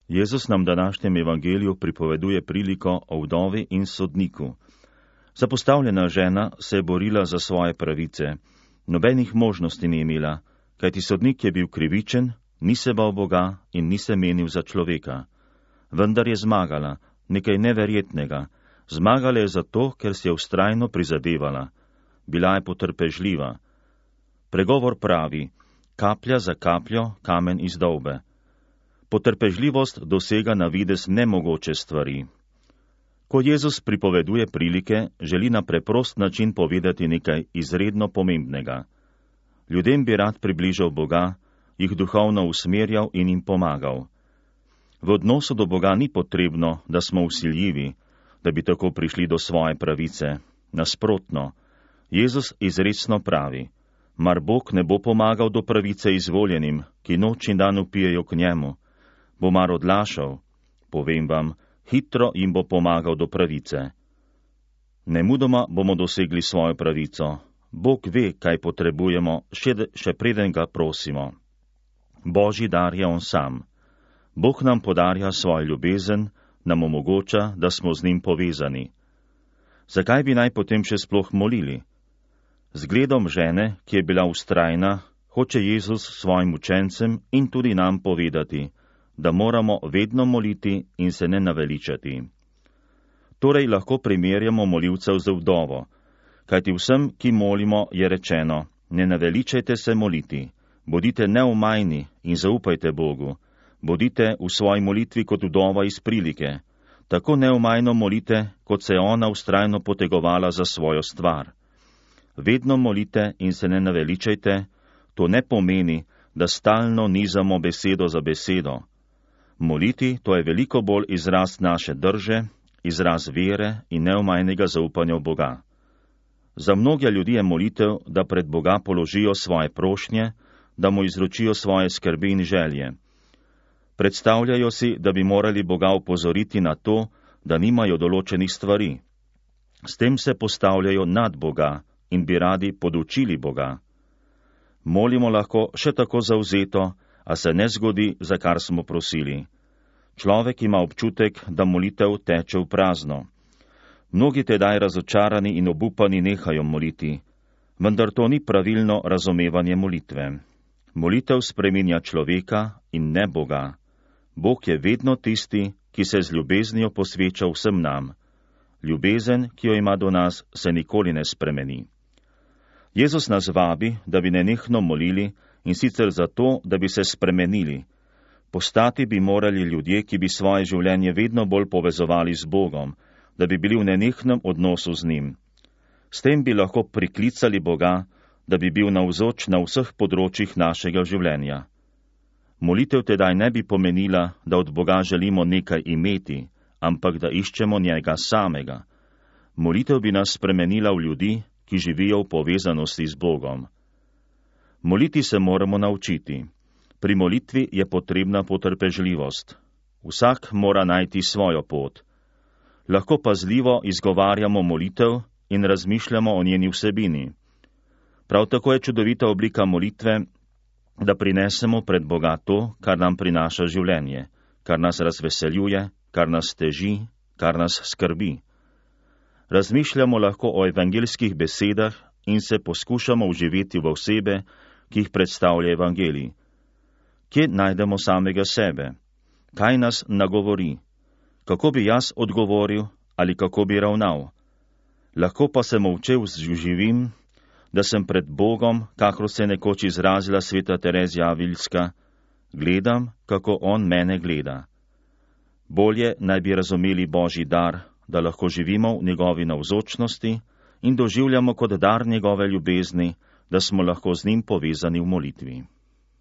Jezus nam v današnjem evangeliju pripoveduje priliko o vdovi in sodniku. Zapostavljena žena se je borila za svoje pravice, nobenih možnosti ni imela, kajti sodnik je bil krivičen, ni se bal Boga in ni se menil za človeka. Vendar je zmagala, nekaj neverjetnega. Zmagala je zato, ker si je vztrajno prizadevala. Bila je potrpežljiva. Pregovor pravi, kaplja za kapljo kamen izdolbe. Potrpežljivost dosega na videz nemogoče stvari. Ko Jezus pripoveduje prilike, želi na preprost način povedati nekaj izredno pomembnega. Ljudem bi rad približal Boga, jih duhovno usmerjal in jim pomagal. V odnosu do Boga ni potrebno, da smo vsiljivi, da bi tako prišli do svoje pravice. Nasprotno, Jezus izrecno pravi, mar Bog ne bo pomagal do pravice izvoljenim, ki noč in dan vpijejo k njemu, bo mar odlašal, povem vam, hitro jim bo pomagal do pravice. Nemudoma bomo dosegli svojo pravico. Bog ve, kaj potrebujemo, še preden ga prosimo. Božji dar je on sam. Bog nam podarja svojo ljubezen, nam omogoča, da smo z njim povezani. Zakaj bi naj potem še sploh molili? Zgledom žene, ki je bila vztrajna, hoče Jezus svojim učencem in tudi nam povedati, da moramo vedno moliti in se ne naveličati. Torej lahko primerjamo molilcev z vdovo, kajti vsem, ki molimo, je rečeno, ne naveličajte se moliti, bodite neomajni in zaupajte Bogu, bodite v svoji molitvi kot vdova iz prilike, tako neomajno molite, kot se je ona vztrajno potegovala za svojo stvar. Vedno molite in se ne naveličajte, to ne pomeni, da stalno nizamo besedo za besedo. Moliti, to je veliko bolj izraz naše drže, izraz vere in neomajnega zaupanja v Boga. Za mnoge ljudi je molitev, da pred Boga položijo svoje prošnje, da mu izročijo svoje skrbi in želje. Predstavljajo si, da bi morali Boga opozoriti na to, da nimajo določenih stvari. S tem se postavljajo nad Boga in bi radi podučili Boga. Molimo lahko še tako zavzeto, a se ne zgodi, za kar smo prosili. Človek ima občutek, da molitev teče v prazno. Mnogi tedaj razočarani in obupani nehajo moliti, vendar to ni pravilno razumevanje molitve. Molitev spreminja človeka in ne Boga. Bog je vedno tisti, ki se z ljubeznijo posveča vsem nam. Ljubezen, ki jo ima do nas, se nikoli ne spremeni. Jezus nas vabi, da bi nenehno molili, in sicer zato, da bi se spremenili. Postati bi morali ljudje, ki bi svoje življenje vedno bolj povezovali z Bogom, da bi bili v nenehnem odnosu z njim. S tem bi lahko priklicali Boga, da bi bil navzoč na vseh področjih našega življenja. Molitev tedaj ne bi pomenila, da od Boga želimo nekaj imeti, ampak da iščemo njega samega. Molitev bi nas spremenila v ljudi, ki živijo v povezanosti z Bogom. Moliti se moramo naučiti. Pri molitvi je potrebna potrpežljivost. Vsak mora najti svojo pot. Lahko pazljivo izgovarjamo molitev in razmišljamo o njeni vsebini. Prav tako je čudovita oblika molitve, da prinesemo pred Boga to, kar nam prinaša življenje, kar nas razveseljuje, kar nas teži, kar nas skrbi. Razmišljamo lahko o evangeljskih besedah in se poskušamo vživeti v osebe, ki jih predstavlja evangelij. Kje najdemo samega sebe? Kaj nas nagovori? Kako bi jaz odgovoril ali kako bi ravnal? Lahko pa se molče vživim, da sem pred Bogom, kakor se nekoč izrazila sveta Terezija Avilska, gledam, kako on mene gleda. Bolje naj bi razumeli Božji dar, da lahko živimo v njegovi navzočnosti in doživljamo kot dar njegove ljubezni, da smo lahko z njim povezani v molitvi.